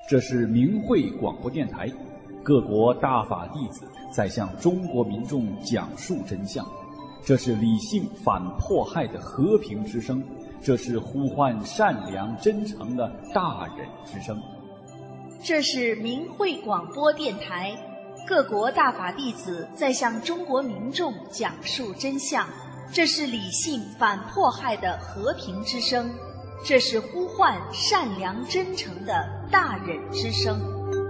这是明慧广播电台，各国大法弟子在向中国民众讲述真相。这是理性反迫害的和平之声，这是呼唤善良真诚的大人之声。 这是明慧广播电台，各国大法弟子在向中国民众讲述真相。这是理性反迫害的和平之声，这是呼唤善良真诚的大人之声。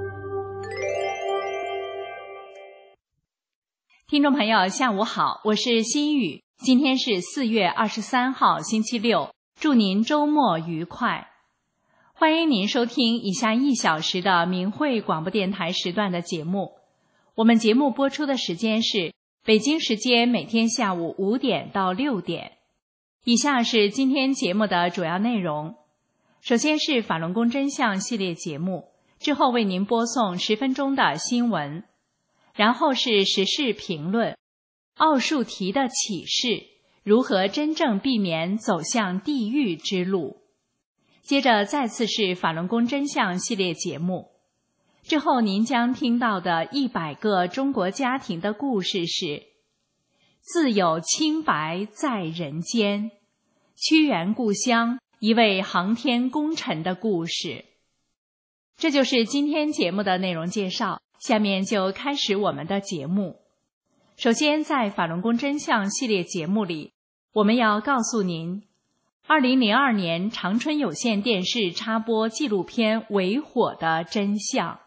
听众朋友下午好，我是心雨，今天是4月23号星期六，祝您周末愉快。欢迎您收听以下1小时的明慧广播电台时段的节目。我们节目播出的时间是北京时间每天下午5点到6点。以下是今天节目的主要内容。首先是法轮功真相系列节目，之后为您播送10分钟的新闻，然后是时事评论，奥数题的启示，如何真正避免走向地狱之路。接着再次是法轮功真相系列节目，之后您将听到的100个中国家庭的故事是自有清白在人间，屈原故乡一位航天工臣的故事。这就是今天节目的内容介绍，下面就开始我们的节目。首先在法轮功真相系列节目里，我们要告诉您2002年长春有线电视插播纪录片《为火》的真相。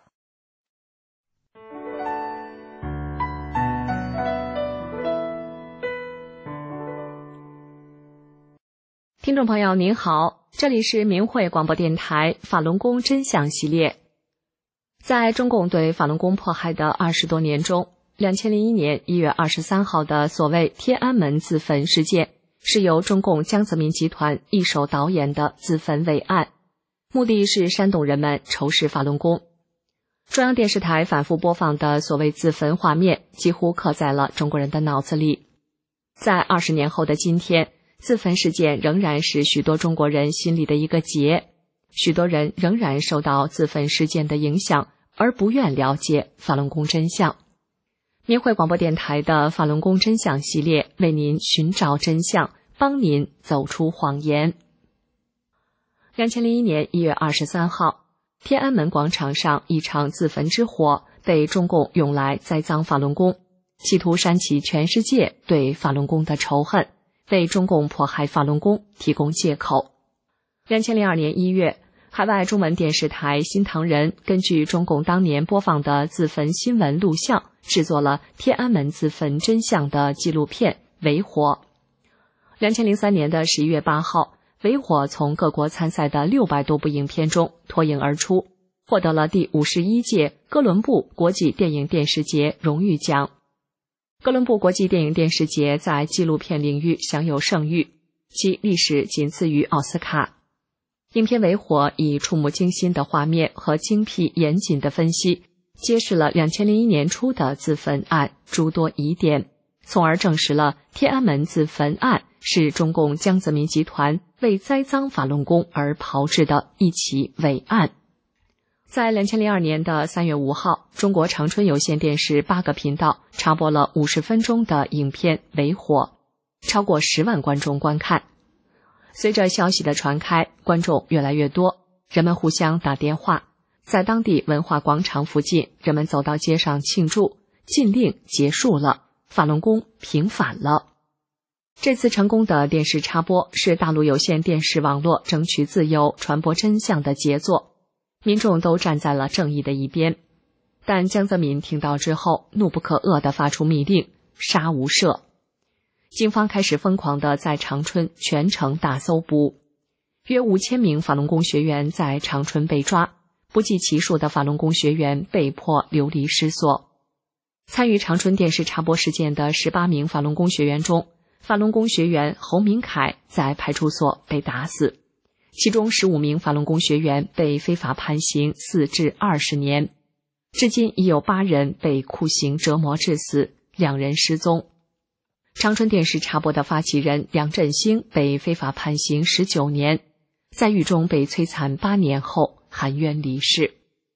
听众朋友您好，这里是明慧广播电台法轮功真相系列。在中共对法轮功迫害的20多年中，2001年1月23号的所谓天安门自焚事件，是由中共江泽民集团一手导演的自焚伪案，目的是煽动人们仇视法轮功。中央电视台反复播放的所谓自焚画面，几乎刻在了中国人的脑子里。在20年后的今天，自焚事件仍然是许多中国人心里的一个结，许多人仍然受到自焚事件的影响，而不愿了解法轮功真相。明慧广播电台的法轮功真相系列为您寻找真相，帮您走出谎言。2001年1月23号，天安门广场上一场自焚之火被中共用来栽赃法轮功，企图煽起全世界对法轮功的仇恨，为中共迫害法轮功提供借口。2002年1月，海外中文电视台新唐人根据中共当年播放的自焚新闻录像，制作了天安门自焚真相的纪录片《为火》。2003年的11月8号，《为火》从各国参赛的600多部影片中脱颖而出，获得了第51届哥伦布国际电影电视节荣誉奖。哥伦布国际电影电视节在纪录片领域享有盛誉，其历史仅次于奥斯卡。影片《为火》以触目惊心的画面和精辟严谨的分析，揭示了2001年初的自焚案诸多疑点，从而证实了天安门自焚案是中共江泽民集团为栽赃法轮功而炮制的一起伪案。在2002年的3月5号，中国长春有线电视8个频道插播了50分钟的影片《为火》，超过10万观众观看。随着消息的传开，观众越来越多，人们互相打电话，在当地文化广场附近，人们走到街上庆祝，禁令结束了，法轮功平反了。这次成功的电视插播是大陆有线电视网络争取自由、传播真相的杰作，民众都站在了正义的一边。但江泽民听到之后，怒不可遏地发出密令，杀无赦。警方开始疯狂地在长春全城大搜捕，约5000名法轮功学员在长春被抓，不计其数的法轮功学员被迫流离失所。参与长春电视插播事件的18名法轮功学员中，法轮功学员侯明凯在派出所被打死，其中15名法轮功学员被非法判刑4至20年，至今已有8人被酷刑折磨致死，2人失踪。长春电视插播的发起人梁振兴被非法判刑19年，在狱中被摧残8年后含冤离世。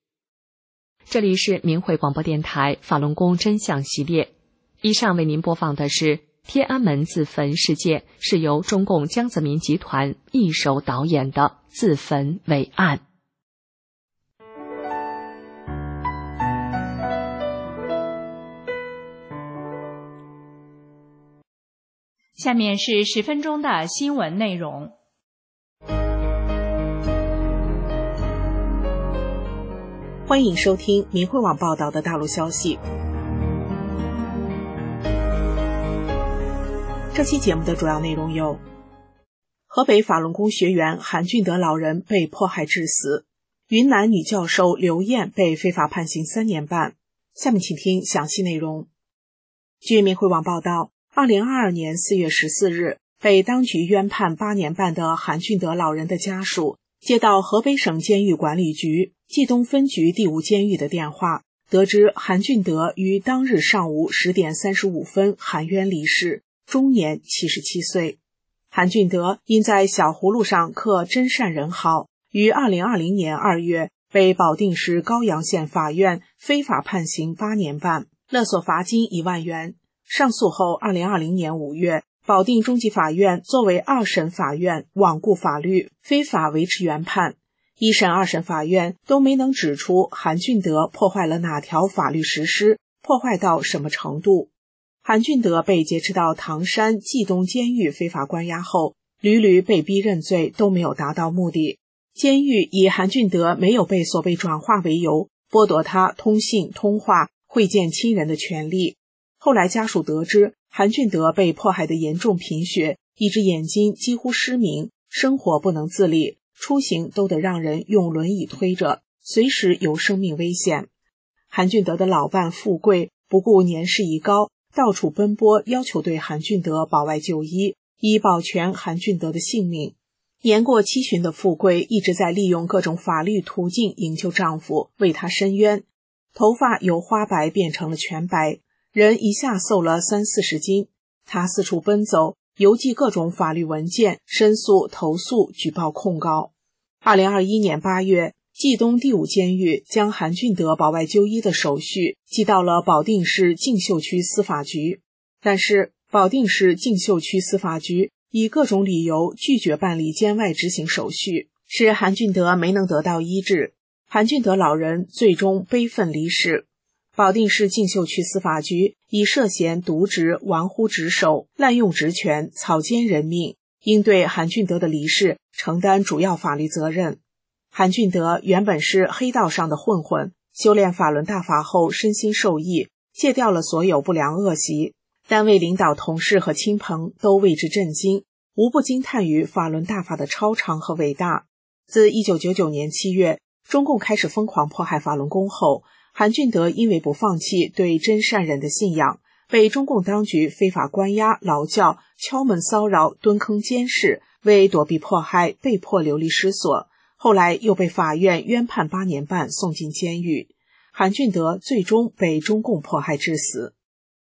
这里是明慧广播电台法轮功真相系列。以上为您播放的是天安门自焚事件，是由中共江泽民集团一手导演的自焚伟案。 下面是10分钟的新闻内容。 欢迎收听明慧网报道的大陆消息。这期节目的主要内容有：河北法轮功学员韩俊德老人被迫害致死，云南女教授刘艳被非法判刑3年半。下面请听详细内容。据明慧网报道，2022年4月14日，被当局冤判8年半的韩俊德老人的家属接到河北省监狱管理局冀东分局第5监狱的电话，得知韩俊德于当日上午10点35分含冤离世，终年77岁。韩俊德因在小葫芦上刻真善人号，于2020年2月被保定市高阳县法院非法判刑8年半，勒索罚金1万元。上诉后2020年5月，保定中级法院作为2审法院罔顾法律，非法维持原判。1审、2审法院都没能指出韩俊德破坏了哪条法律实施，破坏到什么程度。韩俊德被劫持到唐山冀东监狱非法关押后，屡屡被逼认罪，都没有达到目的。监狱以韩俊德没有被所被转化为由，剥夺他通信、通话、会见亲人的权利。后来家属得知韩俊德被迫害的严重贫血，一只眼睛几乎失明，生活不能自理，出行都得让人用轮椅推着，随时有生命危险。韩俊德的老伴富贵不顾年事已高，到处奔波，要求对韩俊德保外就医，以保全韩俊德的性命。年过70旬的富贵一直在利用各种法律途径营救丈夫，为他伸冤。头发由花白变成了全白，人一下瘦了30-40斤。他四处奔走，邮寄各种法律文件，申诉、投诉、举报、控告。2021年8月，冀东第5监狱将韩俊德保外就医的手续寄到了保定市静秀区司法局，但是保定市静秀区司法局以各种理由拒绝办理监外执行手续，使韩俊德没能得到医治。韩俊德老人最终悲愤离世。保定市静秀区司法局以涉嫌渎职、玩忽职守、滥用职权、草菅人命，应对韩俊德的离世承担主要法律责任。韩俊德原本是黑道上的混混，修炼法轮大法后身心受益，戒掉了所有不良恶习。单位领导、同事和亲朋都为之震惊，无不惊叹于法轮大法的超常和伟大。自1999年7月，中共开始疯狂迫害法轮功后，韩俊德因为不放弃对真善忍的信仰，被中共当局非法关押、劳教、敲门骚扰、蹲坑监视，为躲避迫害被迫流离失所，后来又被法院冤判8年半送进监狱。韩俊德最终被中共迫害致死。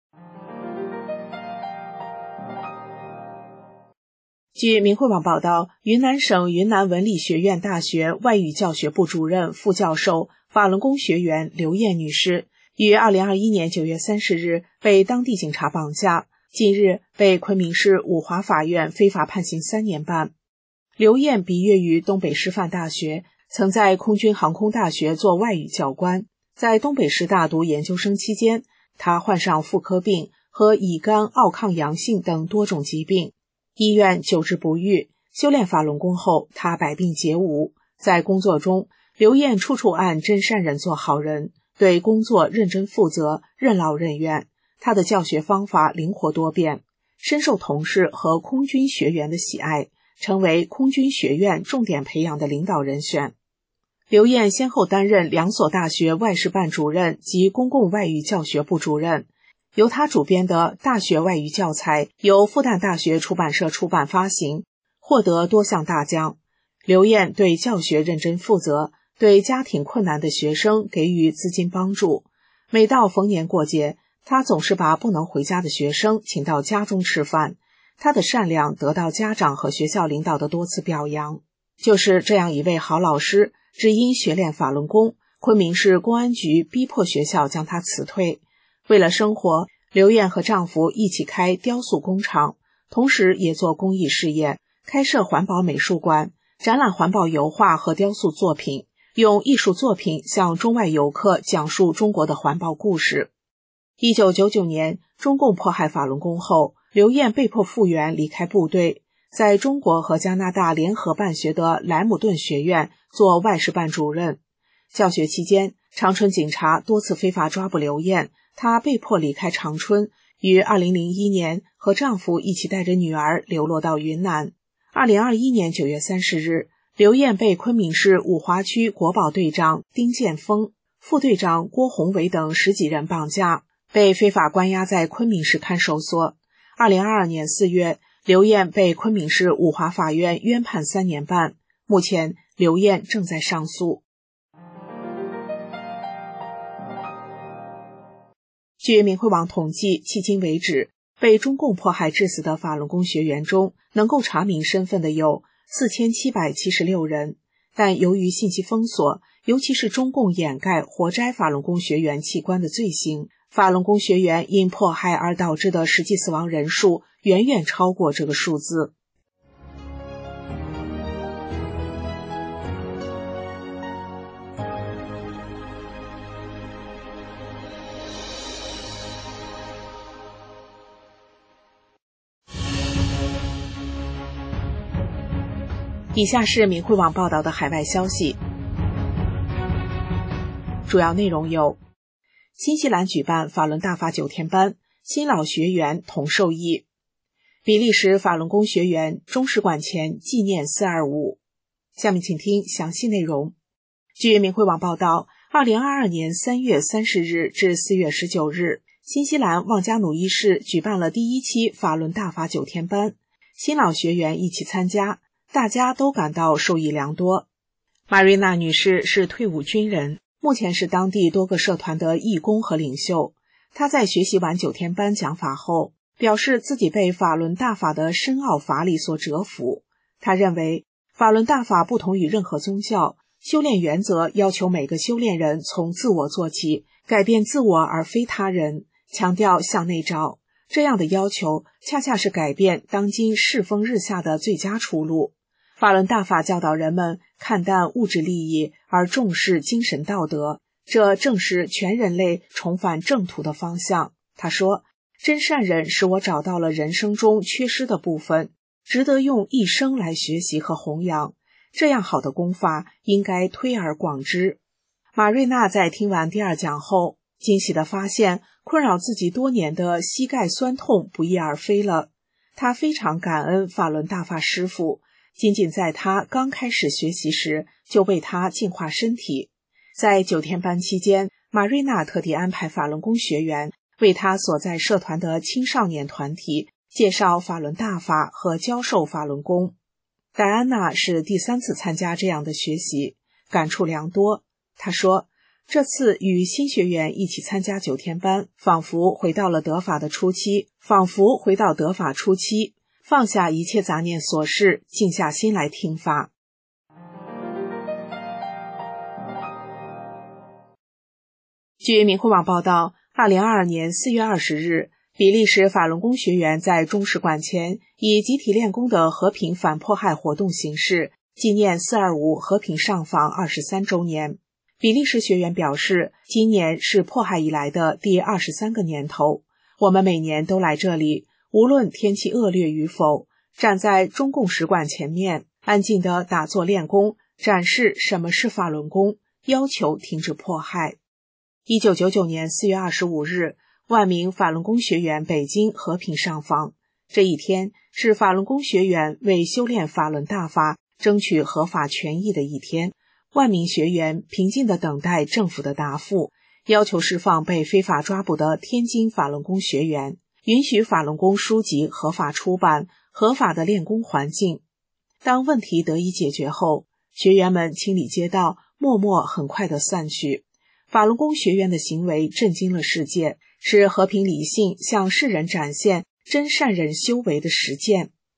据明慧网报道，云南省云南文理学院大学外语教学部主任、副教授、法轮功学员刘艳女士，于2021年9月30日被当地警察绑架，近日被昆明市五华法院非法判刑3年半。刘艳毕业于东北师范大学，曾在空军航空大学做外语教官。在东北师大读研究生期间，他患上妇科病和乙肝、奥抗阳性等多种疾病，医院久治不愈。修炼法轮功后，他百病皆无。在工作中，刘艳处处按真善忍做好人，对工作认真负责，任劳任怨。他的教学方法灵活多变，深受同事和空军学员的喜爱，成为空军学院重点培养的领导人选。刘艳先后担任2所大学外事办主任及公共外语教学部主任。由他主编的大学外语教材由复旦大学出版社出版发行，获得多项大奖。刘艳对教学认真负责，对家庭困难的学生给予资金帮助。每到逢年过节，他总是把不能回家的学生请到家中吃饭。他的善良得到家长和学校领导的多次表扬。就是这样一位好老师，只因学练法轮功， 昆明市公安局逼迫学校将她辞退。为了生活，刘燕和丈夫一起开雕塑工厂，同时也做公益事业，开设环保美术馆，展览环保油画和雕塑作品，用艺术作品向中外游客讲述中国的环保故事。1999年，中共迫害法轮功后，刘燕被迫复员离开部队，在中国和加拿大联合办学的莱姆顿学院做外事办主任。教学期间，长春警察多次非法抓捕刘燕，她被迫离开长春，于2001年和丈夫一起带着女儿流落到云南。2021年9月30日，刘燕被昆明市五华区国保队长丁建峰、副队长郭宏伟等10几人绑架，被非法关押在昆明市看守所。2022年4月，刘燕被昆明市五华法院冤判3年半，目前刘燕正在上诉。据明慧网统计，迄今为止，被中共迫害致死的法轮功学员中，能够查明身份的有4776人，但由于信息封锁，尤其是中共掩盖活摘法轮功学员器官的罪行，法轮功学员因迫害而导致的实际死亡人数远远超过这个数字。以下是明慧网报道的海外消息，主要内容有：新西兰举办法轮大法9天班，新老学员同受益；比利时法轮功学员中使馆前纪念425。下面请听详细内容。据明慧网报道，2022年3月30日至4月19日，新西兰旺加努伊市举办了第1期法轮大法9天班，新老学员一起参加，大家都感到受益良多。玛瑞娜女士是退伍军人，目前是当地多个社团的义工和领袖。她在学习完9天班讲法后，表示自己被法轮大法的深奥法理所折服。她认为，法轮大法不同于任何宗教，修炼原则要求每个修炼人从自我做起，改变自我而非他人，强调向内找。这样的要求恰恰是改变当今世风日下的最佳出路。法轮大法教导人们看淡物质利益而重视精神道德，这正是全人类重返正途的方向。他说，真善忍使我找到了人生中缺失的部分，值得用一生来学习和弘扬。这样好的功法应该推而广之。马瑞娜在听完第2讲后，惊喜地发现困扰自己多年的膝盖酸痛不翼而飞了。她非常感恩法轮大法师父，仅仅在她刚开始学习时就为她净化身体。在9天班期间，马瑞娜特地安排法轮功学员为她所在社团的青少年团体介绍法轮大法和教授法轮功。戴安娜是第3次参加这样的学习，感触良多。她说，这次与新学员一起参加9天班，仿佛回到了得法的初期，放下一切杂念琐事，静下心来听法。据明慧网报道，2022年4月20日，比利时法轮功学员在中使馆前以集体练功的和平反迫害活动形式，纪念425和平上访23周年。比利时学员表示，今年是迫害以来的第23个年头，我们每年都来这里，无论天气恶劣与否，站在中共使馆前面，安静地打坐练功，展示什么是法轮功，要求停止迫害。1999年4月25日，万名法轮功学员北京和平上访。这一天是法轮功学员为修炼法轮大法争取合法权益的一天。万名学员平静地等待政府的答复，要求释放被非法抓捕的天津法轮功学员，允许法轮功书籍合法出版，合法的练功环境。当问题得以解决后，学员们清理街道，默默很快地散去。法轮功学员的行为震惊了世界，是和平理性向世人展现真善忍修为的实践。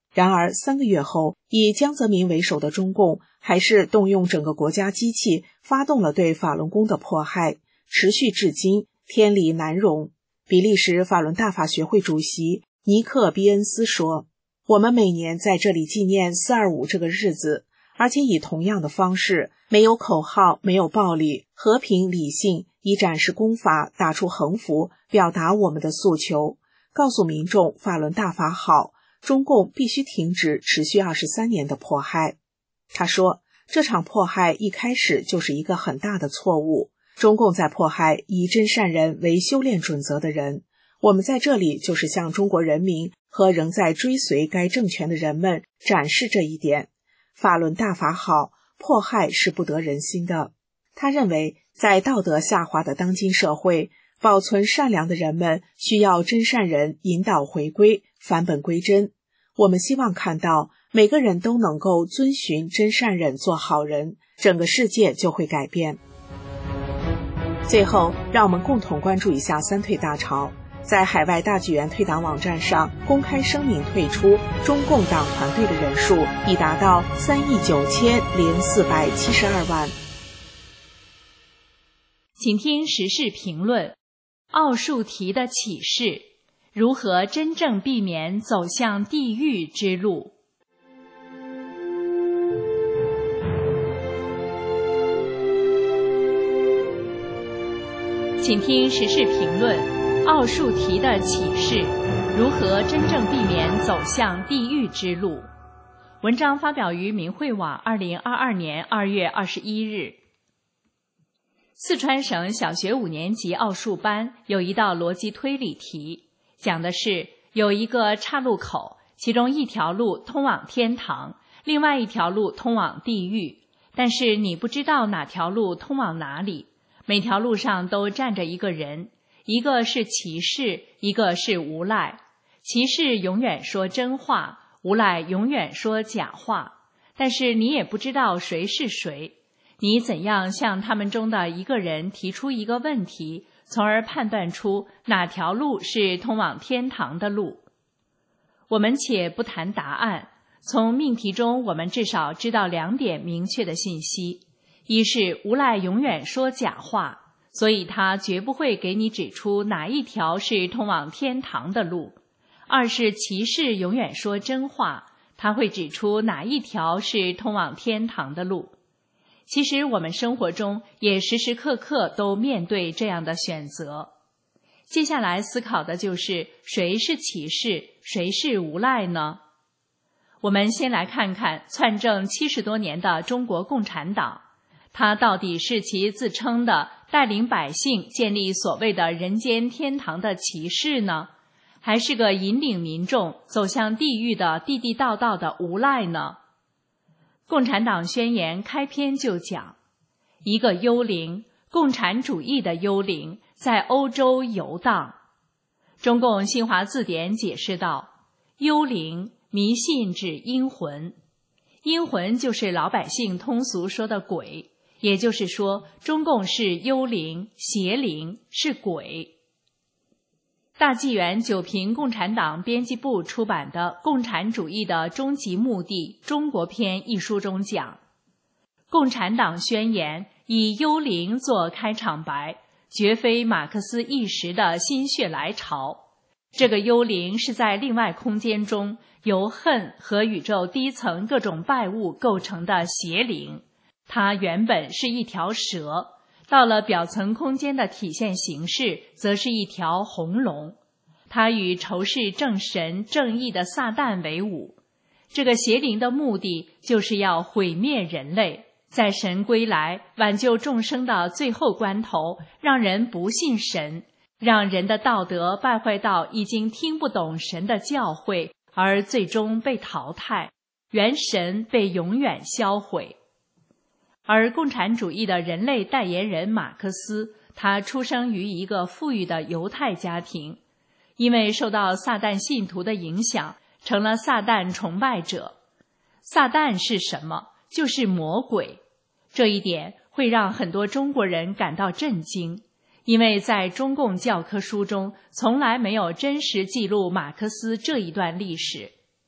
然而3个月后，以江泽民为首的中共还是动用整个国家机器，发动了对法轮功的迫害，持续至今，天理难容。比利时法轮大法学会主席尼克·比恩斯说，我们每年在这里纪念425这个日子，而且以同样的方式，没有口号，没有暴力，和平理性，以展示功法，打出横幅，表达我们的诉求，告诉民众法轮大法好，中共必须停止持续23年的迫害。他说，这场迫害一开始就是一个很大的错误，中共在迫害以真善人为修炼准则的人，我们在这里就是向中国人民和仍在追随该政权的人们展示这一点。法轮大法好，迫害是不得人心的。他认为，在道德下滑的当今社会，保存善良的人们需要真善人引导回归，返本归真。我们希望看到每个人都能够遵循真善忍做好人，整个世界就会改变。最后，让我们共同关注一下三退大潮。在海外大纪元退党网站上公开声明退出中共党团队的人数已达到3.90472万。 请听时事评论：奥数题的启示，如何真正避免走向地狱之路？请听时事评论：奥数题的启示，如何真正避免走向地狱之路？文章发表于明慧网2022年2月21日。四川省小学5年级奥数班有一道逻辑推理题，讲的是有一个岔路口，其中一条路通往天堂，另外一条路通往地狱，但是你不知道哪条路通往哪里。每条路上都站着一个人，一个是骑士，一个是无赖。骑士永远说真话，无赖永远说假话，但是你也不知道谁是谁。你怎样向他们中的一个人提出一个问题，从而判断出哪条路是通往天堂的路？我们且不谈答案，从命题中我们至少知道2点明确的信息。一是无赖永远说假话，所以他绝不会给你指出哪一条是通往天堂的路。二是骑士永远说真话，他会指出哪一条是通往天堂的路。其实我们生活中也时时刻刻都面对这样的选择。接下来思考的就是谁是骑士，谁是无赖呢？我们先来看看篡政70多年的中国共产党，他到底是其自称的带领百姓建立所谓的人间天堂的骑士呢，还是个引领民众走向地狱的地地道道的无赖呢？共产党宣言开篇就讲，一个幽灵，共产主义的幽灵，在欧洲游荡。中共新华字典解释道，幽灵，迷信指阴魂，阴魂就是老百姓通俗说的鬼，也就是说，中共是幽灵、邪灵，是鬼。大纪元九评共产党编辑部出版的《共产主义的终极目的：中国篇》一书中讲，共产党宣言以幽灵做开场白，绝非马克思一时的心血来潮。这个幽灵是在另外空间中由恨和宇宙低层各种败物构成的邪灵。它原本是一条蛇，到了表层空间的体现形式则是一条红龙。它与仇视正神正义的撒旦为伍。这个邪灵的目的就是要毁灭人类，在神归来挽救众生的最后关头，让人不信神，让人的道德败坏到已经听不懂神的教诲，而最终被淘汰，元神被永远销毁。而共产主义的人类代言人马克思，他出生于一个富裕的犹太家庭，因为受到撒旦信徒的影响，成了撒旦崇拜者。撒旦是什么？就是魔鬼。这一点会让很多中国人感到震惊，因为在中共教科书中从来没有真实记录马克思这一段历史。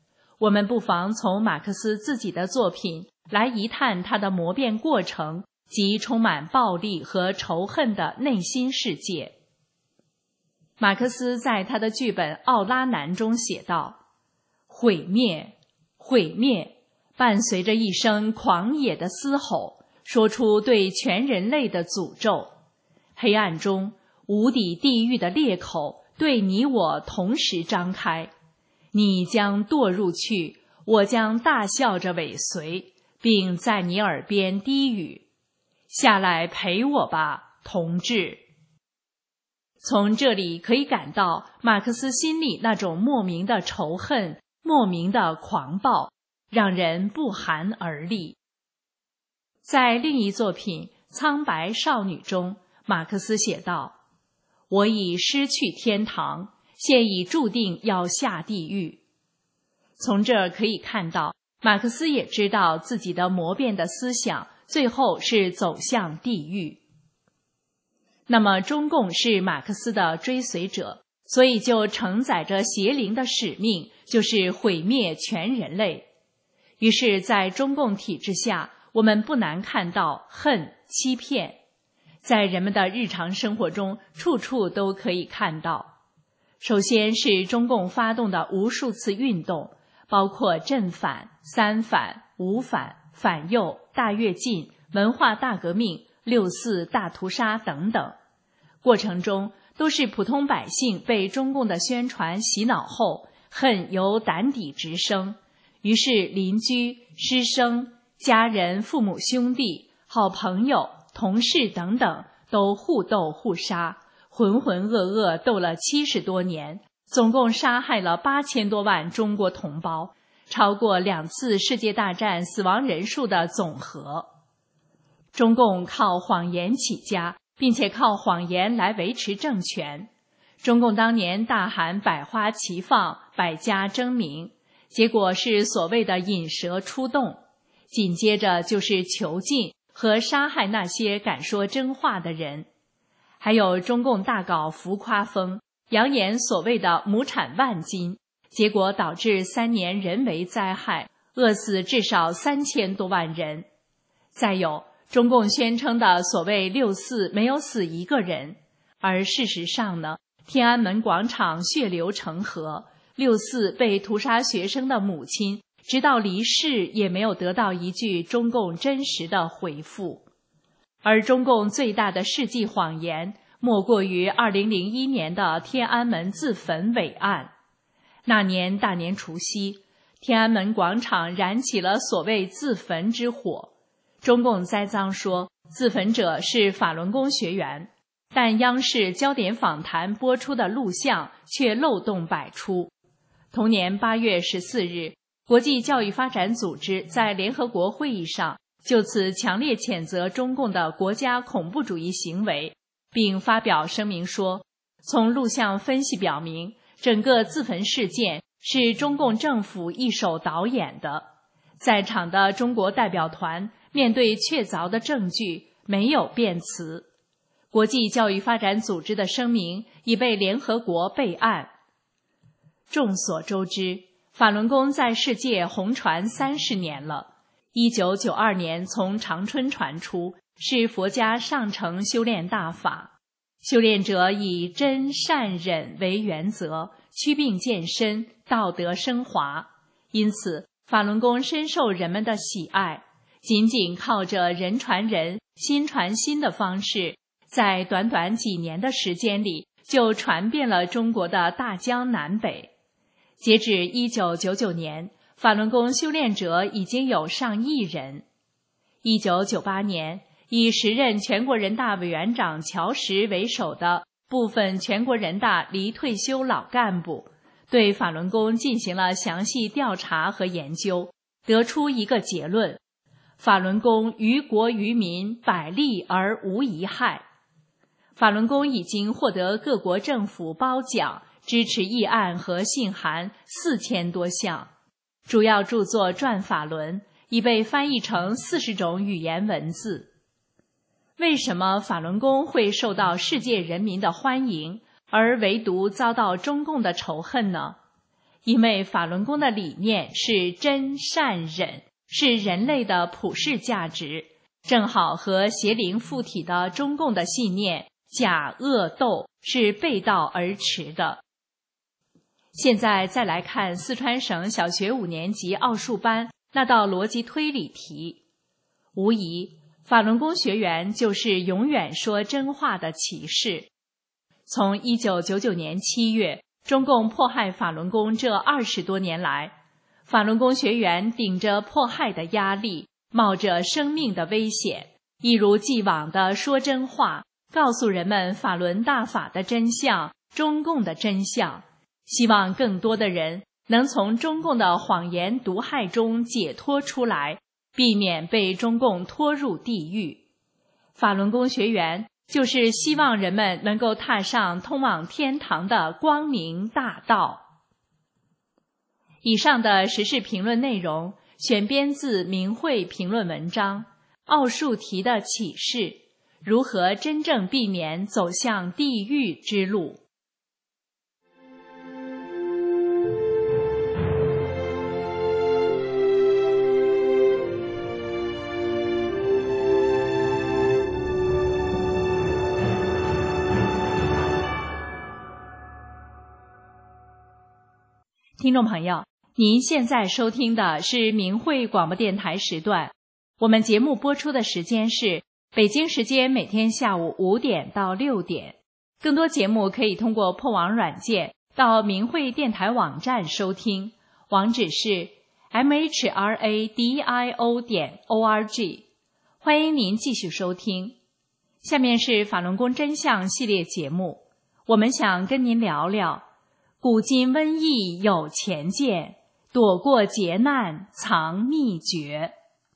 我们不妨从马克思自己的作品来一探他的谋变过程及充满暴力和仇恨的内心世界。马克思在他的剧本《奥拉南》中写道：毁灭，毁灭，伴随着一声狂野的嘶吼，说出对全人类的诅咒。黑暗中，无底地狱的裂口对你我同时张开，你将堕入去，我将大笑着尾随，并在你耳边低语：下来陪我吧，同志。从这里可以感到马克思心里那种莫名的仇恨，莫名的狂暴，让人不寒而栗。在另一作品《苍白少女》中，马克思写道：我已失去天堂，现已注定要下地狱。从这儿可以看到，马克思也知道自己的谋变的思想最后是走向地狱。那么中共是马克思的追随者，所以就承载着邪灵的使命，就是毁灭全人类。于是在中共体制下，我们不难看到恨、欺骗，在人们的日常生活中处处都可以看到。首先是中共发动的无数次运动，包括镇反、三反、五反、反右、大跃进、文化大革命、六四大屠杀等等，过程中都是普通百姓被中共的宣传洗脑后，恨由胆底直生，于是邻居、师生、家人、父母兄弟、好朋友、同事等等都互斗互杀，浑浑噩噩斗了70多年，总共杀害了8000多万中国同胞，超过2次世界大战死亡人数的总和。中共靠谎言起家，并且靠谎言来维持政权。中共当年大喊百花齐放，百家争鸣，结果是所谓的引蛇出洞，紧接着就是囚禁和杀害那些敢说真话的人。还有中共大搞浮夸风，扬言所谓的亩产万斤，结果导致3年人为灾害，饿死至少3000多万人。再有中共宣称的所谓六四没有死一个人，而事实上呢，天安门广场血流成河，六四被屠杀学生的母亲直到离世也没有得到一句中共真实的回复。而中共最大的世纪谎言莫过于2001年的天安门自焚伪案。那年大年除夕，天安门广场燃起了所谓自焚之火，中共栽赃说自焚者是法轮功学员，但央视焦点访谈播出的录像却漏洞百出。同年8月14日，国际教育发展组织在联合国会议上就此强烈谴责中共的国家恐怖主义行为，并发表声明说，从录像分析表明，整个自焚事件是中共政府一手导演的。在场的中国代表团面对确凿的证据，没有辩词。国际教育发展组织的声明已被联合国备案。众所周知，法轮功在世界红传30年了。1992年从长春传出，是佛家上乘修炼大法。修炼者以真善忍为原则，祛病健身，道德升华。因此，法轮功深受人们的喜爱。仅仅靠着人传人、心传心的方式，在短短几年的时间里，就传遍了中国的大江南北。截止1999年，法轮功修炼者已经有上亿人。1998年，以时任全国人大委员长乔石为首的部分全国人大离退休老干部，对法轮功进行了详细调查和研究，得出一个结论：法轮功于国于民百利而无一害。法轮功已经获得各国政府褒奖，支持议案和信函4000多项，主要著作《转法轮》已被翻译成40种语言文字。为什么法轮功会受到世界人民的欢迎，而唯独遭到中共的仇恨呢？ 因为法轮功的理念是真善忍，是人类的普世价值，正好和邪灵附体的中共的信念假恶斗是背道而驰的。现在再来看四川省小学5年级奥数班那道逻辑推理题，无疑法轮功学员就是永远说真话的骑士。从1999年7月中共迫害法轮功这20多年来，法轮功学员顶着迫害的压力，冒着生命的危险，一如既往地说真话，告诉人们法轮大法的真相，中共的真相，希望更多的人能从中共的谎言毒害中解脱出来，避免被中共拖入地狱。法轮功学员就是希望人们能够踏上通往天堂的光明大道。以上的时事评论内容选编自明慧评论文章《奥数题的启示：如何真正避免走向地狱之路》。听众朋友，您现在收听的是明慧广播电台时段，我们节目播出的时间是北京时间每天下午5点到6点。更多节目可以通过破网软件到明慧电台网站收听，网址是 mhradio.org。欢迎您继续收听。下面是法轮功真相系列节目，我们想跟您聊聊古今瘟疫有前见，躲过劫难藏秘诀。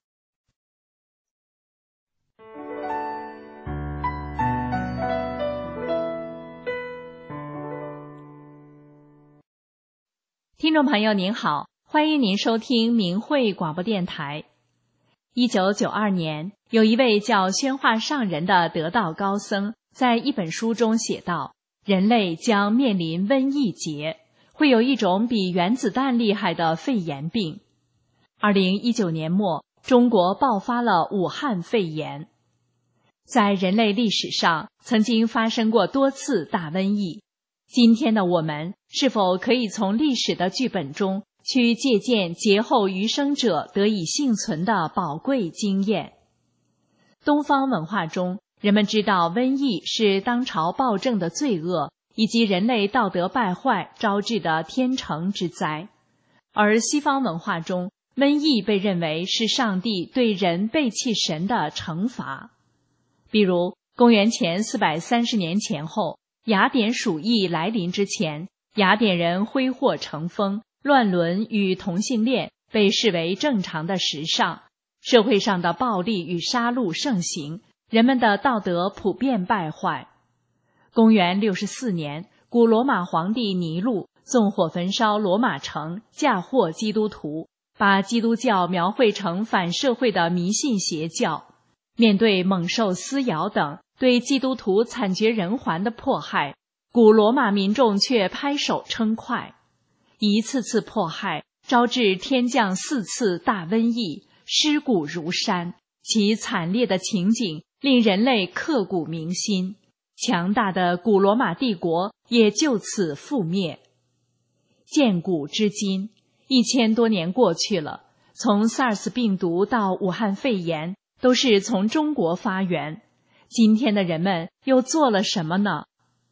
听众朋友您好，欢迎您收听明慧广播电台。1992年，有一位叫宣化上人的得道高僧在一本书中写道，人类将面临瘟疫劫，会有一种比原子弹厉害的肺炎病。2019年末，中国爆发了武汉肺炎。在人类历史上，曾经发生过多次大瘟疫。今天的我们，是否可以从历史的剧本中去借鉴劫后余生者得以幸存的宝贵经验？东方文化中，人们知道瘟疫是当朝暴政的罪恶，以及人类道德败坏招致的天惩之灾。而西方文化中，瘟疫被认为是上帝对人背弃神的惩罚。比如，公元前430年前后，雅典鼠疫来临之前，雅典人挥霍成风，乱伦与同性恋被视为正常的时尚，社会上的暴力与杀戮盛行，人们的道德普遍败坏。公元64年，古罗马皇帝尼禄纵火焚烧罗马城，嫁祸基督徒，把基督教描绘成反社会的迷信邪教。面对猛兽撕咬等对基督徒惨绝人寰的迫害，古罗马民众却拍手称快。一次次迫害招致天降4次大瘟疫，尸骨如山，其惨烈的情景令人类刻骨铭心。强大的古罗马帝国也就此覆灭。建古至今，1000多年过去了，从 SARS 病毒到武汉肺炎，都是从中国发源。今天的人们又做了什么呢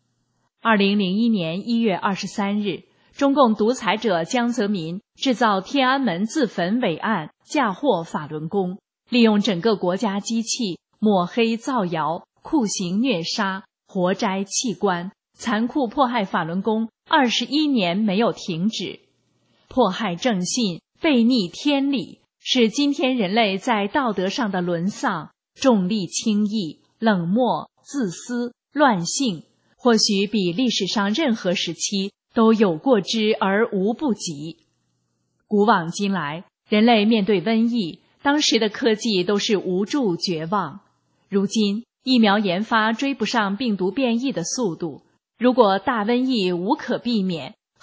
？2001年1月23日，中共独裁者江泽民制造天安门自焚伪案，嫁祸法轮功，利用整个国家机器抹黑造谣，酷刑虐杀，活摘器官，残酷迫害法轮功21年没有停止。迫害正信，背逆天理，是今天人类在道德上的沦丧，重利轻义，冷漠、自私、乱性，或许比历史上任何时期都有过之而无不及。古往今来，人类面对瘟疫，当时的科技都是无助绝望。如今，疫苗研发追不上病毒变异的速度，如果大瘟疫无可避免，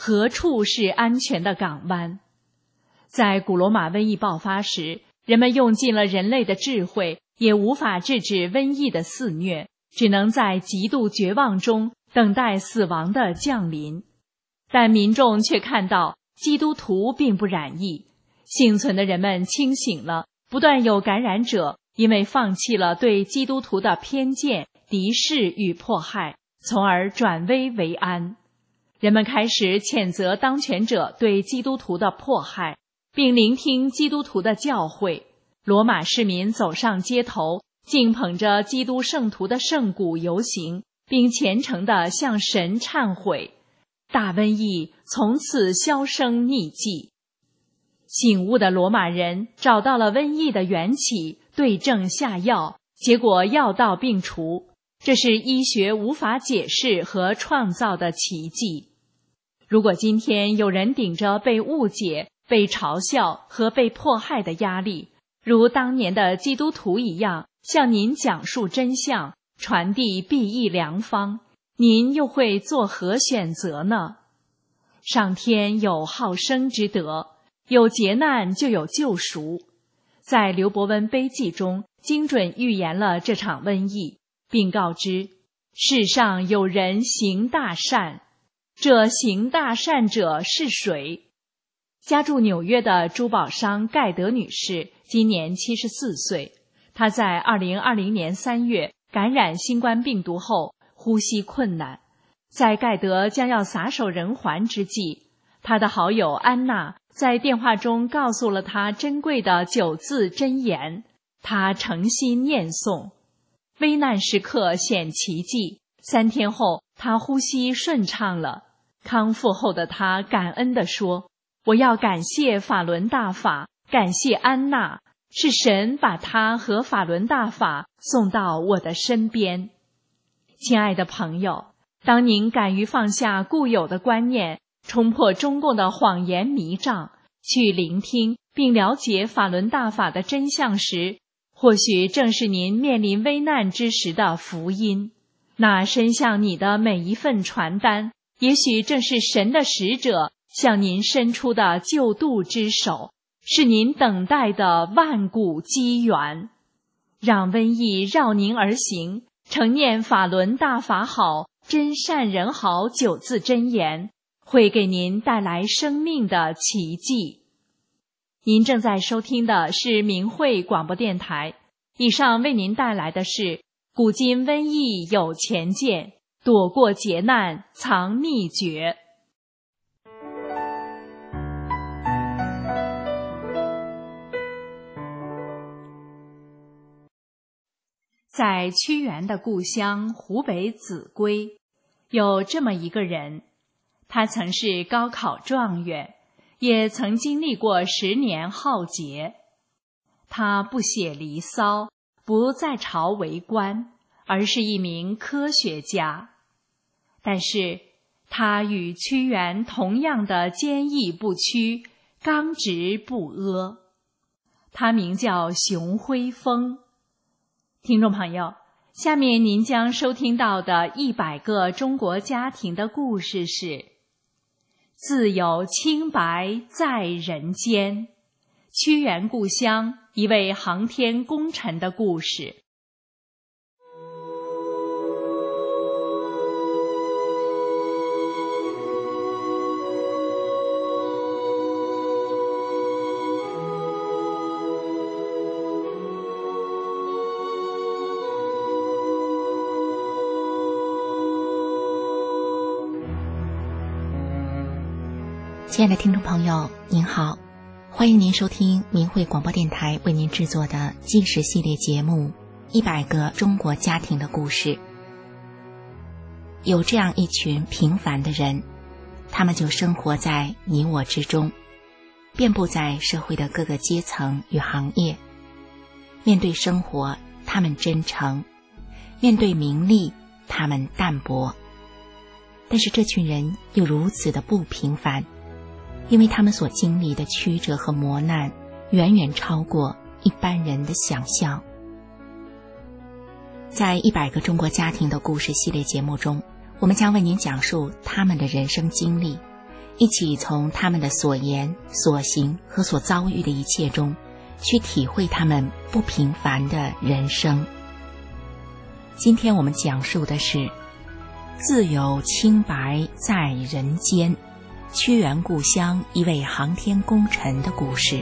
何处是安全的港湾？在古罗马瘟疫爆发时，人们用尽了人类的智慧，也无法制止瘟疫的肆虐，只能在极度绝望中等待死亡的降临。但民众却看到基督徒并不染疫，幸存的人们清醒了，不断有感染者因为放弃了对基督徒的偏见、敌视与迫害，从而转危为安。人们开始谴责当权者对基督徒的迫害，并聆听基督徒的教诲。罗马市民走上街头，敬捧着基督圣徒的圣骨游行，并虔诚地向神忏悔。大瘟疫从此销声匿迹。醒悟的罗马人找到了瘟疫的缘起，对症下药，结果药到病除。这是医学无法解释和创造的奇迹。如果今天有人顶着被误解、被嘲笑和被迫害的压力，如当年的基督徒一样，向您讲述真相，传递裨益良方，您又会作何选择呢？上天有好生之德，有劫难就有救赎。在刘伯温碑记中精准预言了这场瘟疫，并告知世上有人行大善，这行大善者是谁？家住纽约的珠宝商盖德女士今年74岁，她在2020年3月感染新冠病毒后呼吸困难，在盖德将要撒手人寰之际，她的好友安娜在电话中告诉了她珍贵的9字真言，她诚心念诵。危难时刻显奇迹，3天后她呼吸顺畅了。康复后的她感恩地说，我要感谢法轮大法，感谢安娜，是神把她和法轮大法送到我的身边。亲爱的朋友，当您敢于放下固有的观念，冲破中共的谎言迷障，去聆听并了解法轮大法的真相时，或许正是您面临危难之时的福音。那伸向你的每一份传单，也许正是神的使者向您伸出的救度之手，是您等待的万古机缘。让瘟疫绕您而行，承念法轮大法好，真善人好9字真言，会给您带来生命的奇迹。您正在收听的是明慧广播电台，以上为您带来的是古今瘟疫有前见，躲过劫难藏秘诀。在屈原的故乡湖北秭归，有这么一个人，他曾是高考状元，也曾经历过10年浩劫。他不写《离骚》，不在朝为官，而是一名科学家。但是他与屈原同样的坚毅不屈，刚直不阿。他名叫熊辉峰。听众朋友，下面您将收听到的100个中国家庭的故事是：自有清白在人间，屈原故乡一位航天功臣的故事。 亲爱的听众朋友，您好，欢迎您收听明慧广播电台为您制作的纪实系列节目《100个中国家庭的故事》。有这样一群平凡的人，他们就生活在你我之中，遍布在社会的各个阶层与行业。面对生活，他们真诚；面对名利，他们淡泊。但是这群人又如此的不平凡，因为他们所经历的曲折和磨难远远超过一般人的想象。在100个中国家庭的故事系列节目中，我们将为您讲述他们的人生经历， 一起从他们的所言、所行和所遭遇的一切中，去体会他们不平凡的人生。今天我们讲述的是自由清白在人间，屈原故乡一位航天功臣的故事。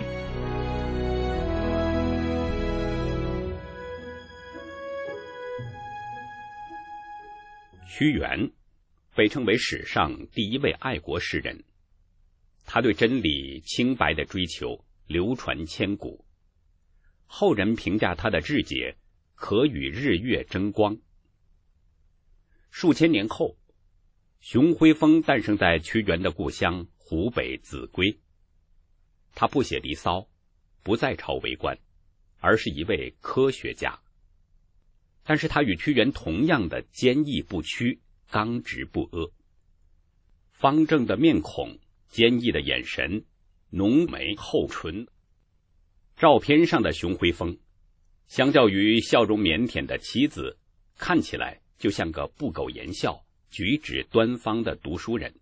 屈原被称为史上第一位爱国诗人，他对真理清白的追求流传千古，后人评价他的志节可与日月争光。数千年后，熊辉峰诞生在屈原的故乡湖北秭归。他不写离骚，不在朝为官，而是一位科学家。但是他与屈原同样的坚毅不屈，刚直不阿。方正的面孔，坚毅的眼神，浓眉厚唇。照片上的熊辉峰，相较于笑容腼腆的妻子，看起来就像个不苟言笑、举止端方的读书人。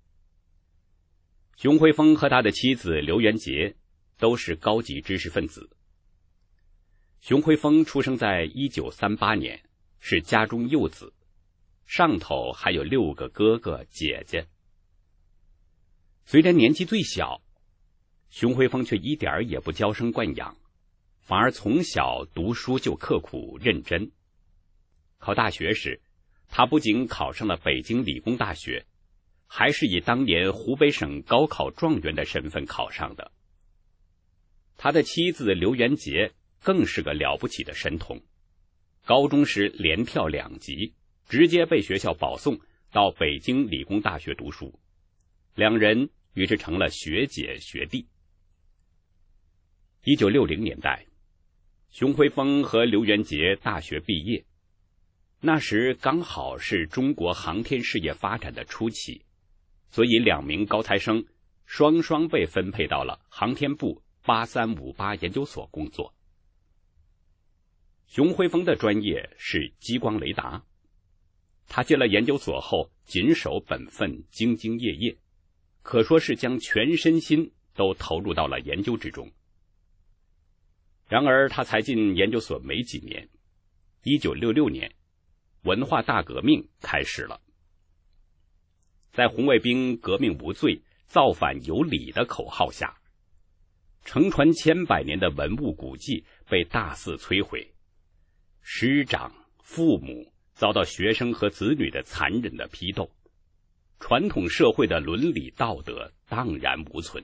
熊辉峰和他的妻子刘元杰都是高级知识分子。熊辉峰出生在1938年，是家中幼子，上头还有6个哥哥姐姐。虽然年纪最小，熊辉峰却一点也不娇生惯养，反而从小读书就刻苦认真。考大学时，他不仅考上了北京理工大学，还是以当年湖北省高考状元的身份考上的。他的妻子刘元杰更是个了不起的神童，高中时连跳2级，直接被学校保送到北京理工大学读书，两人于是成了学姐学弟。1960年代，熊辉峰和刘元杰大学毕业，那时刚好是中国航天事业发展的初期，所以2名高材生双双被分配到了航天部8358研究所工作。熊辉峰的专业是激光雷达，他进了研究所后谨守本分，兢兢业业，可说是将全身心都投入到了研究之中。然而他才进研究所没几年，1966年文化大革命开始了。在红卫兵革命无罪，造反有理的口号下，承传千百年的文物古迹被大肆摧毁，师长、父母遭到学生和子女的残忍的批斗，传统社会的伦理道德荡然无存。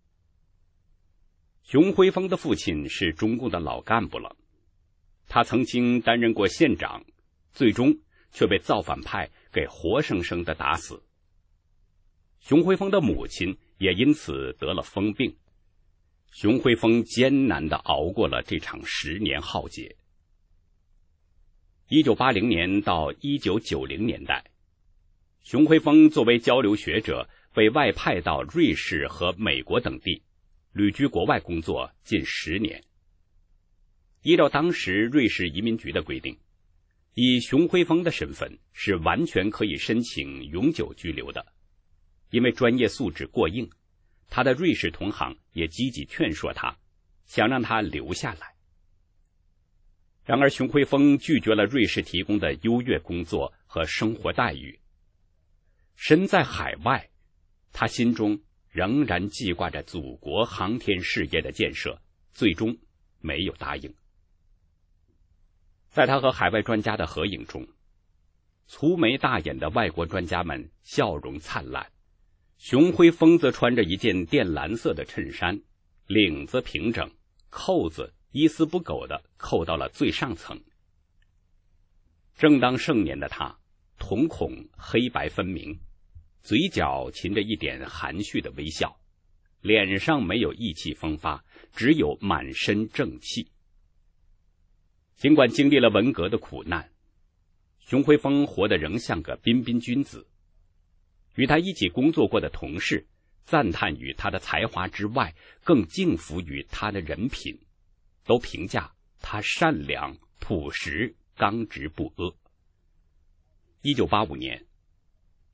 熊辉峰的父亲是中共的老干部了，他曾经担任过县长，最终却被造反派给活生生的打死。熊辉峰的母亲也因此得了疯病。熊辉峰艰难地熬过了这场10年浩劫。1980年到1990年代，熊辉峰作为交流学者被外派到瑞士和美国等地，旅居国外工作近10年。依照当时瑞士移民局的规定，以熊辉峰的身份是完全可以申请永久居留的。因为专业素质过硬，他的瑞士同行也积极劝说他，想让他留下来。然而熊辉峰拒绝了瑞士提供的优越工作和生活待遇。身在海外，他心中仍然记挂着祖国航天事业的建设，最终没有答应。在他和海外专家的合影中，粗眉大眼的外国专家们笑容灿烂，熊辉峰则穿着一件靛蓝色的衬衫，领子平整，扣子一丝不苟地扣到了最上层。正当盛年的他，瞳孔黑白分明，嘴角噙着一点含蓄的微笑，脸上没有意气风发，只有满身正气。尽管经历了文革的苦难，熊辉峰活得仍像个彬彬君子。与他一起工作过的同事赞叹于他的才华之外，更敬服于他的人品，都评价他善良、朴实、刚直不阿。1985年，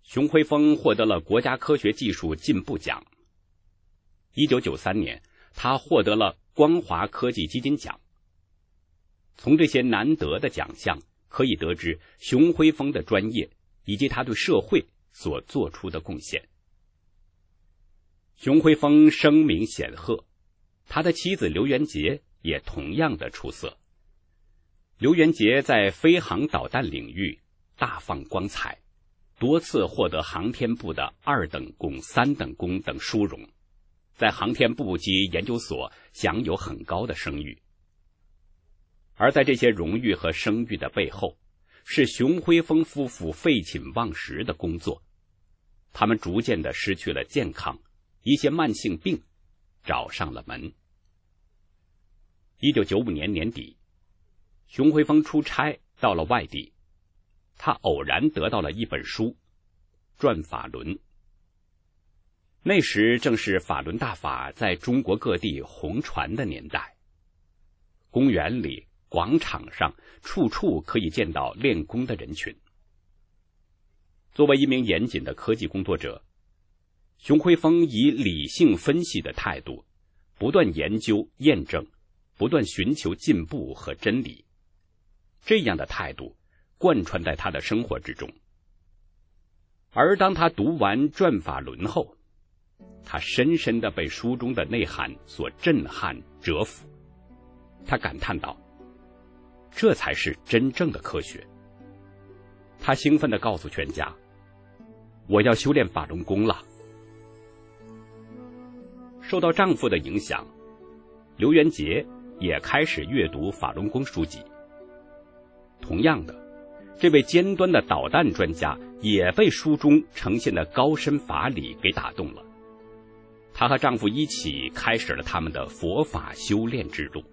熊辉峰获得了国家科学技术进步奖。1993年，他获得了光华科技基金奖。从这些难得的奖项可以得知熊辉峰的专业以及他对社会所做出的贡献。熊辉峰声名显赫，他的妻子刘元杰也同样的出色。刘元杰在飞航导弹领域大放光彩，多次获得航天部的2等功、3等功等殊荣，在航天部及研究所享有很高的声誉。而在这些荣誉和声誉的背后，是熊辉峰夫妇废寝忘食的工作。他们逐渐的失去了健康，一些慢性病找上了门。1995年年底，熊辉峰出差到了外地，他偶然得到了一本书《转法轮》。那时正是法轮大法在中国各地红传的年代，公园里、广场上处处可以见到练功的人群。作为一名严谨的科技工作者，熊辉峰以理性分析的态度，不断研究验证，不断寻求进步和真理。这样的态度贯穿在他的生活之中。而当他读完《转法轮》后，他深深地被书中的内涵所震撼折服。他感叹道：这才是真正的科学。他兴奋地告诉全家：我要修炼法轮功了。受到丈夫的影响，刘元杰也开始阅读法轮功书籍。同样的，这位尖端的导弹专家也被书中呈现的高深法理给打动了。她和丈夫一起开始了他们的佛法修炼之路。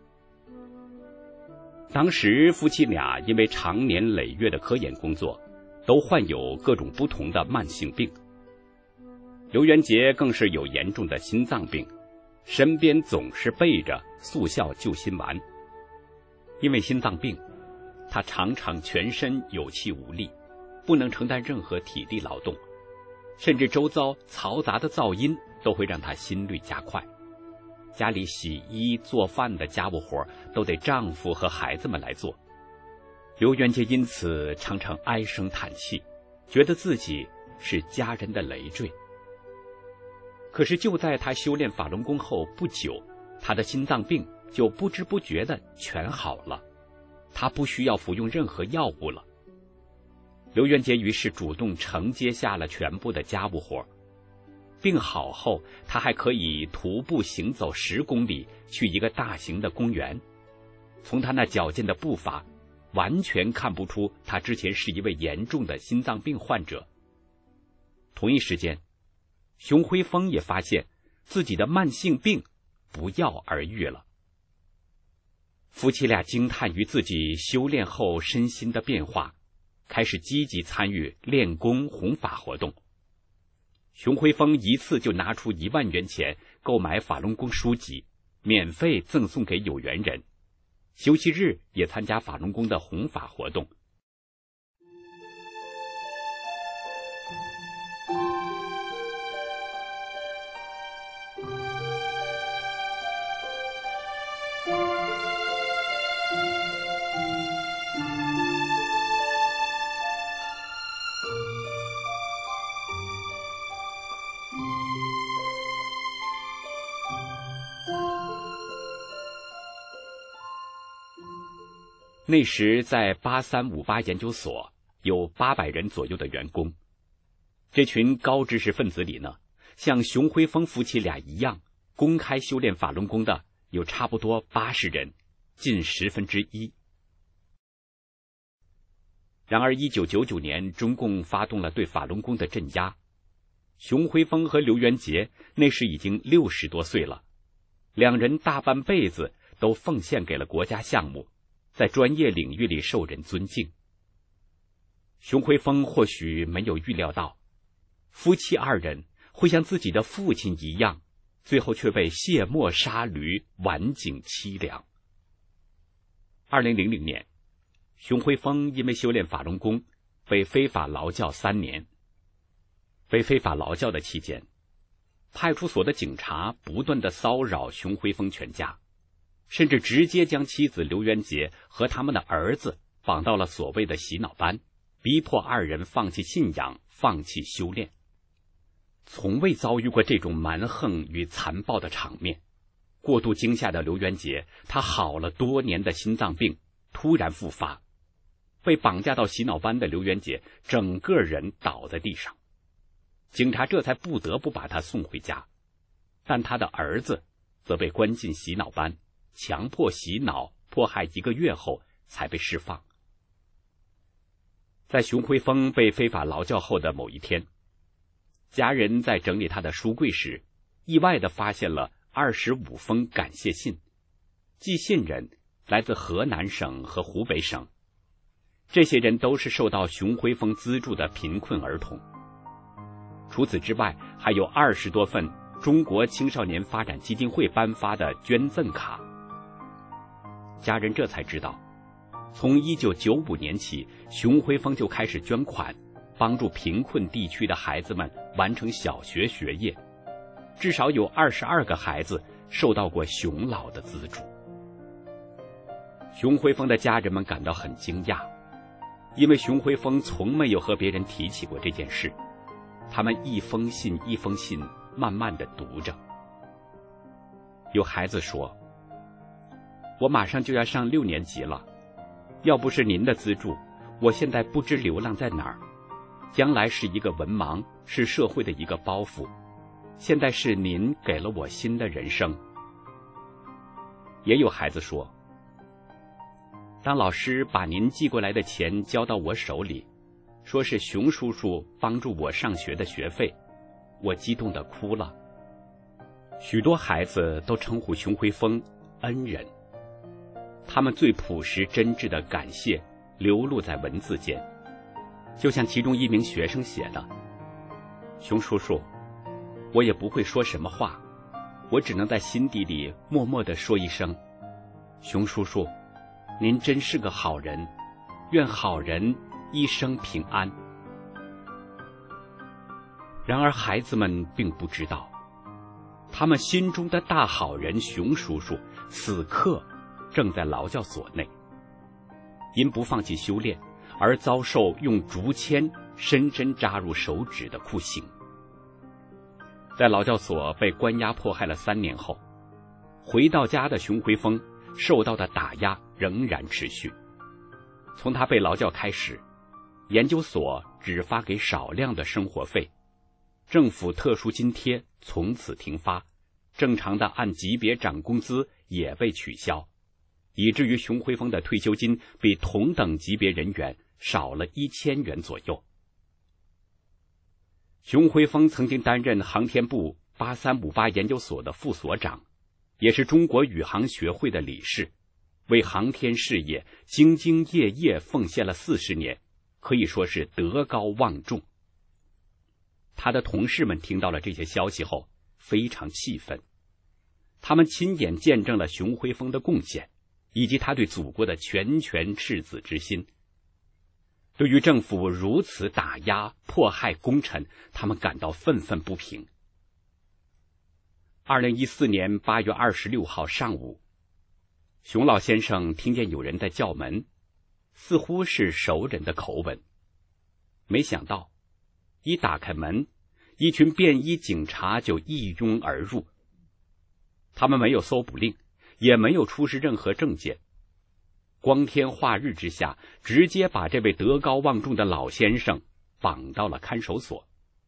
当时夫妻俩因为长年累月的科研工作，都患有各种不同的慢性病。刘元杰更是有严重的心脏病，身边总是备着速效救心丸。因为心脏病，他常常全身有气无力，不能承担任何体力劳动，甚至周遭嘈杂的噪音都会让他心率加快。家里洗衣做饭的家务活都得丈夫和孩子们来做。刘元杰因此常常唉声叹气，觉得自己是家人的累赘。可是就在他修炼法轮功后不久，他的心脏病就不知不觉地全好了，他不需要服用任何药物了。刘元杰于是主动承接下了全部的家务活。病好后，他还可以徒步行走10公里去一个大型的公园。从他那矫健的步伐，完全看不出他之前是一位严重的心脏病患者。同一时间，熊辉峰也发现自己的慢性病不药而愈了。夫妻俩惊叹于自己修炼后身心的变化，开始积极参与练功弘法活动。熊辉峰一次就拿出1万元钱购买法轮功书籍，免费赠送给有缘人。休息日也参加法轮功的弘法活动。那时在8358研究所有800人左右的员工，这群高知识分子里呢，像熊辉峰夫妻俩一样公开修炼法轮功的有差不多80人，近1/10。然而1999年中共发动了对法轮功的镇压，熊辉峰和刘元杰那时已经60多岁了，两人大半辈子都奉献给了国家项目，在专业领域里受人尊敬。熊辉峰或许没有预料到，夫妻2人会像自己的父亲一样，最后却被卸磨杀驴，晚景凄凉。2000年，熊辉峰因为修炼法轮功被非法劳教3年。 被非法劳教的期间，派出所的警察不断地骚扰熊辉峰全家，甚至直接将妻子刘元杰和他们的儿子绑到了所谓的洗脑班，逼迫二人放弃信仰，放弃修炼。从未遭遇过这种蛮横与残暴的场面，过度惊吓的刘元杰，他好了多年的心脏病突然复发，被绑架到洗脑班的刘元杰整个人倒在地上，警察这才不得不把他送回家，但他的儿子则被关进洗脑班，强迫洗脑迫害1个月后才被释放。在熊辉峰被非法劳教后的某一天，家人在整理他的书柜时，意外地发现了25封感谢信，寄信人来自河南省和湖北省，这些人都是受到熊辉峰资助的贫困儿童。除此之外，还有20多份中国青少年发展基金会颁发的捐赠卡。家人这才知道，从1995年起，熊辉峰就开始捐款，帮助贫困地区的孩子们完成小学学业，至少有22个孩子受到过熊老的资助。熊辉峰的家人们感到很惊讶，因为熊辉峰从没有和别人提起过这件事。他们一封信一封信慢慢地读着。有孩子说，我马上就要上6年级了，要不是您的资助，我现在不知流浪在哪儿，将来是一个文盲，是社会的一个包袱，现在是您给了我新的人生。也有孩子说，当老师把您寄过来的钱交到我手里，说是熊叔叔帮助我上学的学费，我激动地哭了。许多孩子都称呼熊辉峰恩人，他们最朴实真挚的感谢流露在文字间，就像其中一名学生写的，熊叔叔，我也不会说什么话，我只能在心底里默默地说一声，熊叔叔，您真是个好人，愿好人一生平安。然而孩子们并不知道，他们心中的大好人熊叔叔此刻正在劳教所内，因不放弃修炼而遭受用竹签深深扎入手指的酷刑。在劳教所被关押迫害了3年后，回到家的熊辉峰受到的打压仍然持续。从他被劳教开始，研究所只发给少量的生活费，政府特殊津贴从此停发，正常的按级别涨工资也被取消，以至于熊辉峰的退休金比同等级别人员少了1000元左右。熊辉峰曾经担任航天部8358研究所的副所长，也是中国宇航学会的理事，为航天事业兢兢业业奉献了40年，可以说是德高望重。他的同事们听到了这些消息后非常气愤，他们亲眼见证了熊辉峰的贡献，以及他对祖国的拳拳赤子之心。对于政府如此打压迫害功臣，他们感到愤愤不平。2014年8月26号上午，熊老先生听见有人在叫门，似乎是熟人的口吻。没想到一打开门，一群便衣警察就一拥而入。他们没有搜捕令，也没有出示任何证件，光天化日之下，直接把这位德高望重的老先生绑到了看守所。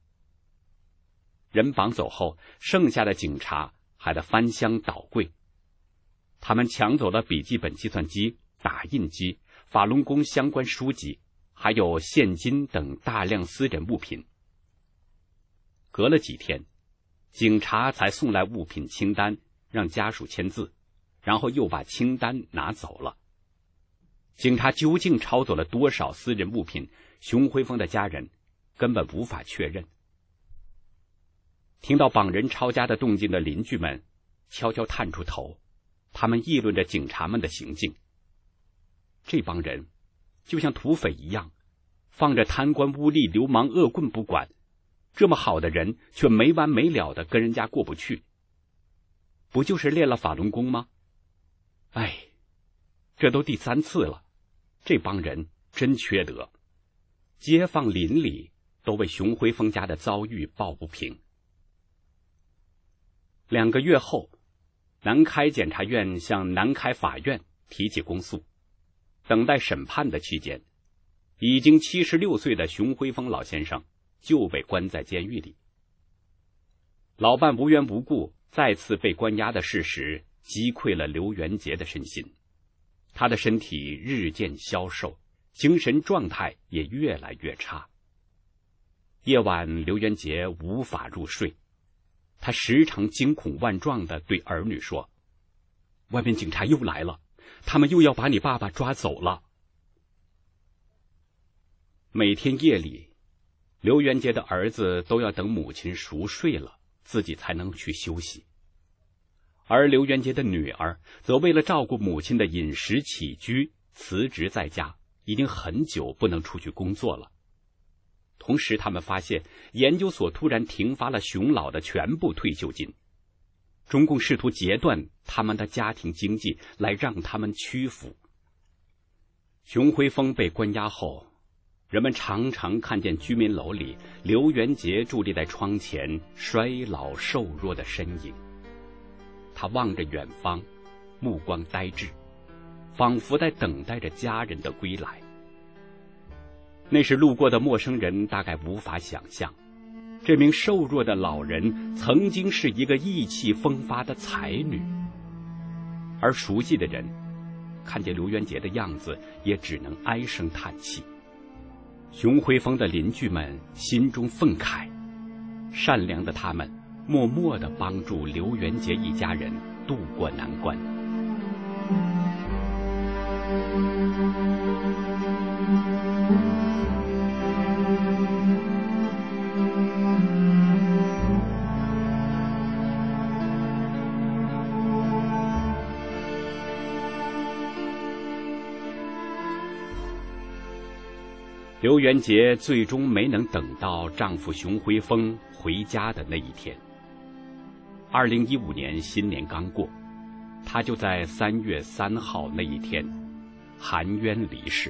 人绑走后，剩下的警察还得翻箱倒柜，他们抢走了笔记本计算机、打印机、法轮功相关书籍，还有现金等大量私人物品。隔了几天，警察才送来物品清单，让家属签字，然后又把清单拿走了。警察究竟抄走了多少私人物品，熊辉峰的家人根本无法确认。听到绑人抄家的动静的邻居们悄悄探出头，他们议论着警察们的行径。这帮人就像土匪一样，放着贪官污吏、流氓恶棍不管， 这么好的人却没完没了的跟人家过不去，不就是练了法轮功吗？哎，这都第3次了，这帮人真缺德，街坊邻里都为熊辉峰家的遭遇抱不平。2个月后，南开检察院向南开法院提起公诉。等待审判的期间，已经76岁的熊辉峰老先生就被关在监狱里。老伴无缘无故再次被关押的事实击溃了刘元杰的身心，他的身体日渐消瘦，精神状态也越来越差。夜晚，刘元杰无法入睡，他时常惊恐万状地对儿女说：“外面警察又来了，他们又要把你爸爸抓走了。”每天夜里，刘元杰的儿子都要等母亲熟睡了，自己才能去休息。而刘元杰的女儿则为了照顾母亲的饮食起居，辞职在家，已经很久不能出去工作了。同时，他们发现研究所突然停发了熊老的全部退休金，中共试图截断他们的家庭经济，来让他们屈服。熊辉峰被关押后，人们常常看见居民楼里刘元杰伫立在窗前衰老瘦弱的身影。他望着远方，目光呆滞，仿佛在等待着家人的归来。那时路过的陌生人大概无法想象，这名瘦弱的老人曾经是一个意气风发的才女。而熟悉的人看见刘元杰的样子，也只能唉声叹气。熊辉峰的邻居们心中愤慨，善良的他们默默地帮助刘元杰一家人渡过难关。刘元杰最终没能等到丈夫熊辉峰回家的那一天。2015年新年刚过，她就在3月3号那一天含冤离世。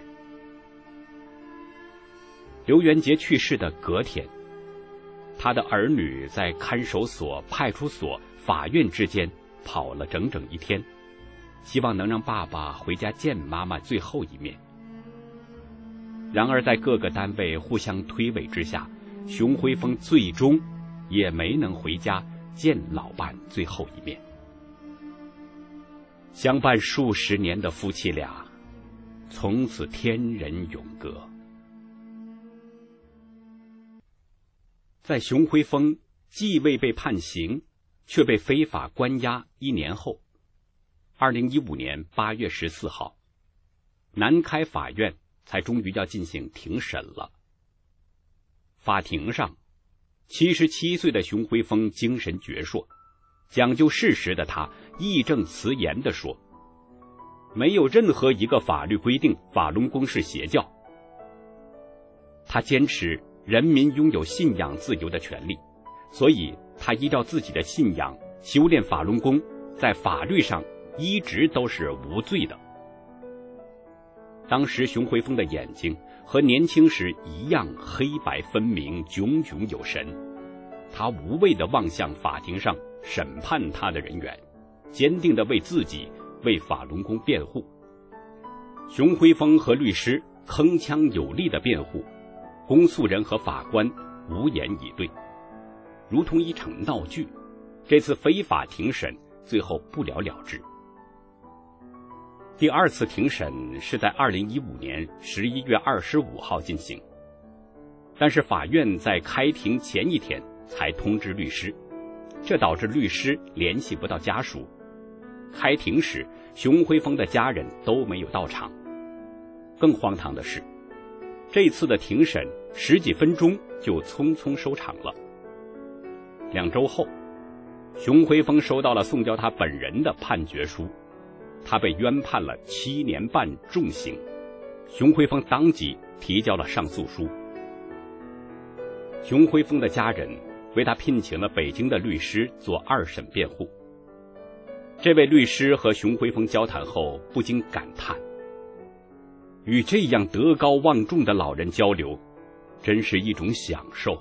刘元杰去世的隔天，他的儿女在看守所、派出所、法院之间跑了整整1天，希望能让爸爸回家见妈妈最后一面。然而在各个单位互相推诿之下，熊辉峰最终也没能回家见老伴最后一面。相伴数十年的夫妻俩，从此天人永隔。在熊辉峰既未被判刑，却被非法关押1年后，2015年8月14号，南开法院才终于要进行庭审了。法庭上，77岁的熊辉峰精神矍铄，讲究事实的他义正辞严地说，没有任何一个法律规定法轮功是邪教。他坚持人民拥有信仰自由的权利，所以他依照自己的信仰修炼法轮功，在法律上一直都是无罪的。当时熊辉峰的眼睛和年轻时一样黑白分明，炯炯有神。他无畏地望向法庭上审判他的人员，坚定地为自己、为法轮功辩护。熊辉峰和律师铿锵有力的辩护，公诉人和法官无言以对，如同一场闹剧。这次非法庭审最后不了了之。第2次庭审是在2015年11月25号进行，但是法院在开庭前1天才通知律师，这导致律师联系不到家属。开庭时，熊辉峰的家人都没有到场。更荒唐的是，这次的庭审10几分钟就匆匆收场了。2周后，熊辉峰收到了送交他本人的判决书，他被冤判了7年半重刑。熊辉峰当即提交了上诉书。 熊辉峰的家人为他聘请了北京的律师做二审辩护。这位律师和熊辉峰交谈后不禁感叹，与这样德高望重的老人交流真是一种享受。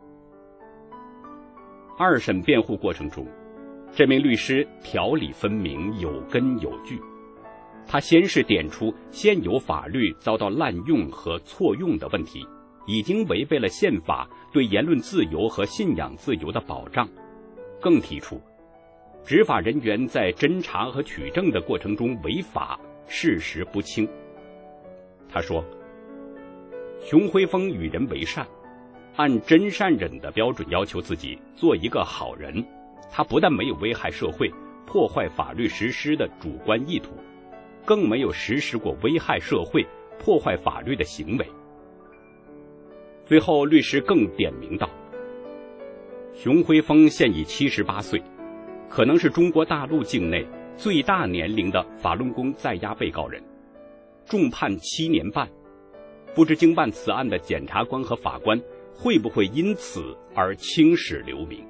二审辩护过程中，这名律师条理分明，有根有据。他先是点出现有法律遭到滥用和错用的问题，已经违背了宪法对言论自由和信仰自由的保障，更提出执法人员在侦查和取证的过程中违法，事实不清。他说，熊辉峰与人为善，按真善忍的标准要求自己做一个好人，他不但没有危害社会、破坏法律实施的主观意图，更没有实施过危害社会、破坏法律的行为。最后，律师更点明道，熊辉峰现已78岁，可能是中国大陆境内最大年龄的法轮功在押被告人，重判7年半。不知经办此案的检察官和法官会不会因此而青史留名。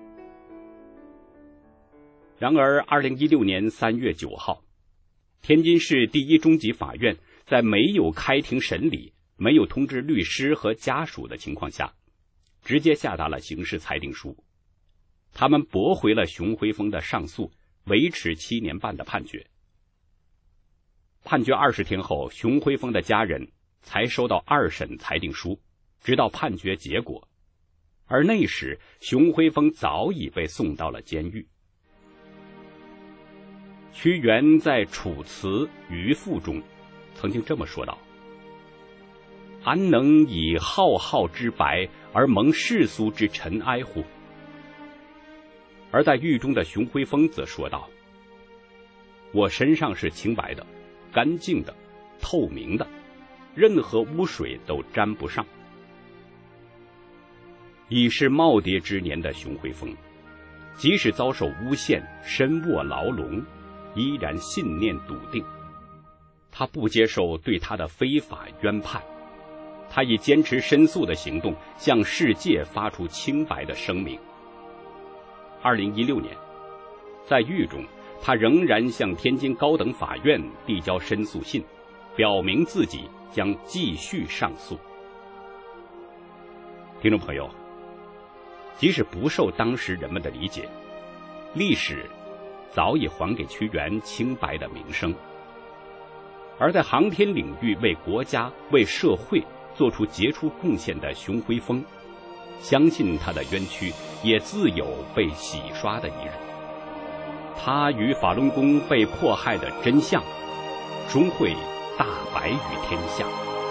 然而2016年3月9号，天津市第一中级法院在没有开庭审理、没有通知律师和家属的情况下，直接下达了刑事裁定书。他们驳回了熊辉峰的上诉，维持7年半的判决。判决20天后，熊辉峰的家人才收到二审裁定书，直到判决结果。而那时，熊辉峰早已被送到了监狱。屈原在《楚辞·渔父》中曾经这么说道：安能以浩浩之白而蒙世俗之尘埃乎？而在狱中的熊辉峰则说道：我身上是清白的、干净的、透明的，任何污水都沾不上。已是耄耋之年的熊辉峰，即使遭受诬陷、身卧牢笼，依然信念笃定。他不接受对他的非法冤判，他以坚持申诉的行动向世界发出清白的声明。2016年，在狱中，他仍然向天津高等法院递交申诉信，表明自己将继续上诉。听众朋友，即使不受当时人们的理解，历史早已还给屈原清白的名声。而在航天领域为国家、为社会做出杰出贡献的熊辉峰，相信他的冤屈也自有被洗刷的一日。他与法轮功被迫害的真相，终会大白于天下。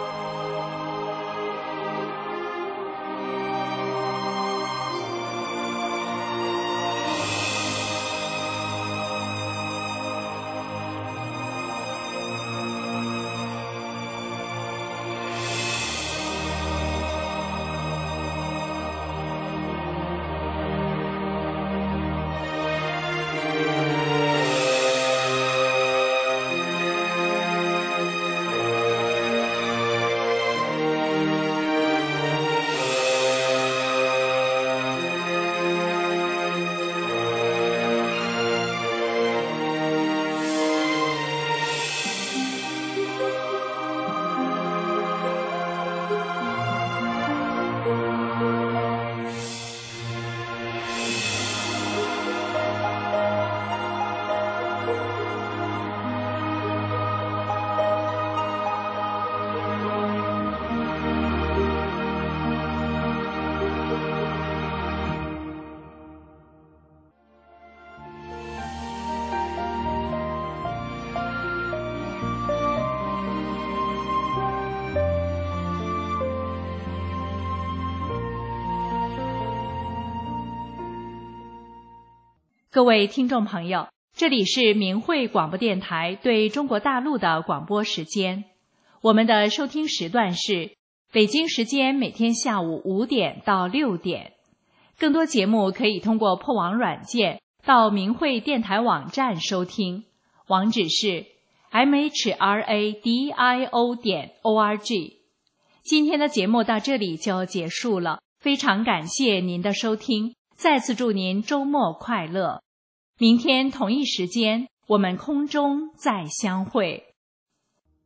各位听众朋友，这里是明慧广播电台对中国大陆的广播时间。我们的收听时段是北京时间每天下午5点到6点。更多节目可以通过破网软件到明慧电台网站收听，网址是 mhradio.org。今天的节目到这里就结束了， 非常感谢您的收听，再次祝您周末快乐。明天同一时间，我们空中再相会。